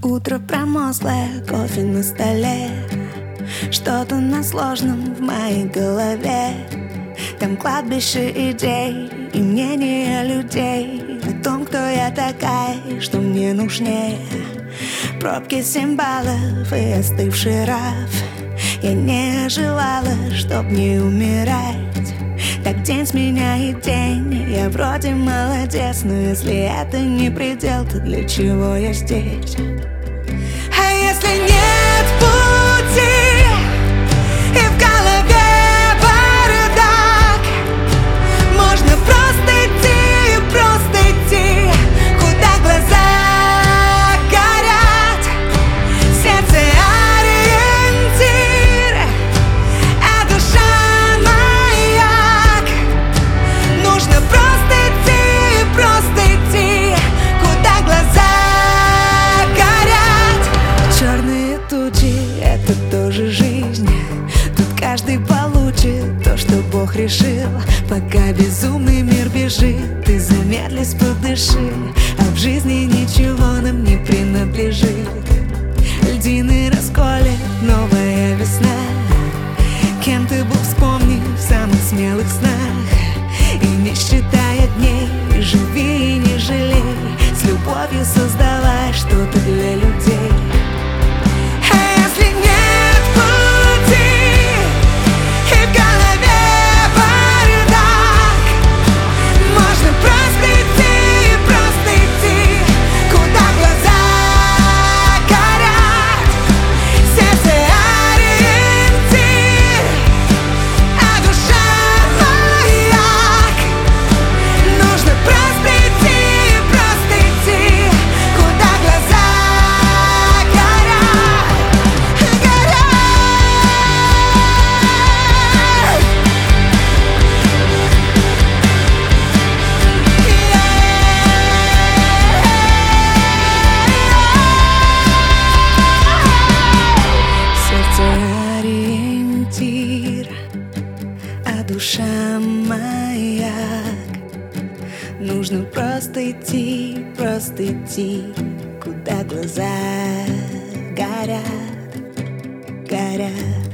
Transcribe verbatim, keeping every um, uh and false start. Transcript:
Утро промозглое, кофе на столе, что-то на сложном в моей голове. Там кладбище идей и мнения людей о том, кто я такая, что мне нужнее. Пробки семь баллов и остывший раф. Я не желала, чтоб не умирать. Так день сменяет день, я вроде молодец, но если это не предел, то для чего я здесь? А если нет пути, и в голове бардак, можно просто идти, просто идти, куда глаза горят. Сердце ориентир, а душа маяк. Нужно просто идти, просто идти, куда глаза горят. Черные тучи — это тоже жизнь. Тут каждый получит то, что Бог решил. Пока безумный мир бежит, ты замедлись, подыши. А в жизни ничего нам не принадлежит. Льдины расколет новая весна. Кем ты был, вспомни в самых смелых снах. И не считая дней, живи и не жалей. С любовью создавай что-то для людей. А если нет пути, и в голове бардак, можно просто идти, просто идти, куда глаза горят. Сердце ориентир, а душа маяк. Нужно просто идти, просто идти, куда глаза горят, горят. Сердце ориентир, а душа маяк. Нужно просто идти, просто идти, куда глаза горят, горят.